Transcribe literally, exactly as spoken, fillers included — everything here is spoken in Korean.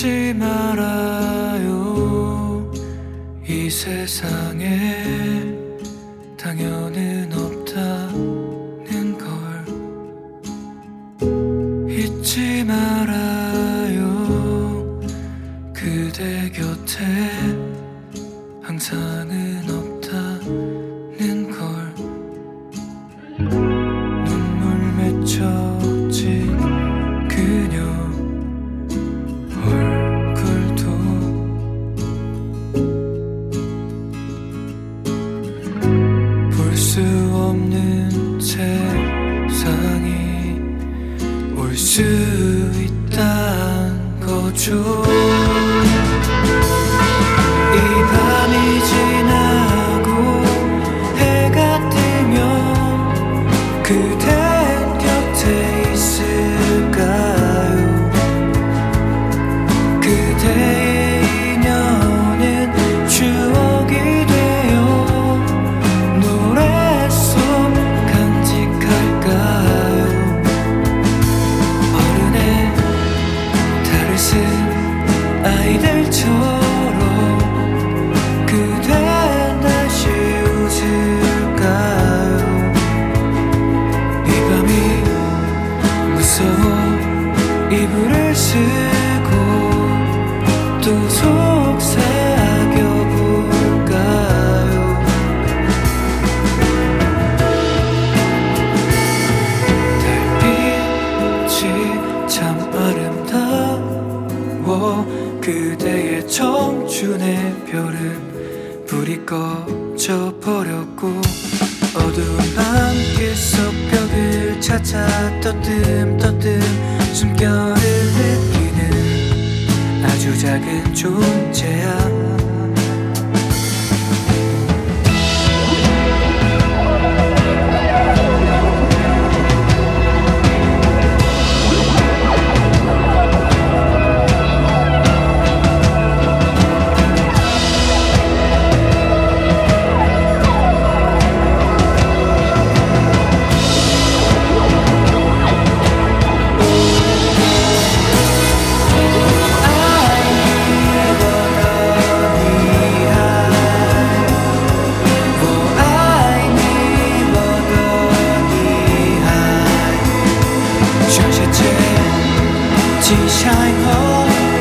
잊지 말아요. 이 세상에 당연은 없다는 걸 잊지 말아요. 그대 곁에 항상은 없다는 걸. 눈물 맺혀진 그녀 얼굴도 볼 수 없는 세상이 올 수 있단 거죠. 이 밤이 지나고 해가 뜨면 그대 곁에 있을까요? 그대의 인연은 추억이 되어 노래 속 간직할까요? 어른의 달을 쓴 아이들처럼 그대 다시 웃을까요? 이 밤이 무서워 이불을 쓰고 또 속삭여볼까요? 달빛이 참 아름다워. 그대의 청춘의 별은 불이 꺼져 버렸고 어두운 밤길 속 벽을 찾아 떠듬 떠듬 숨결을 느끼는 아주 작은 존재야. Shine home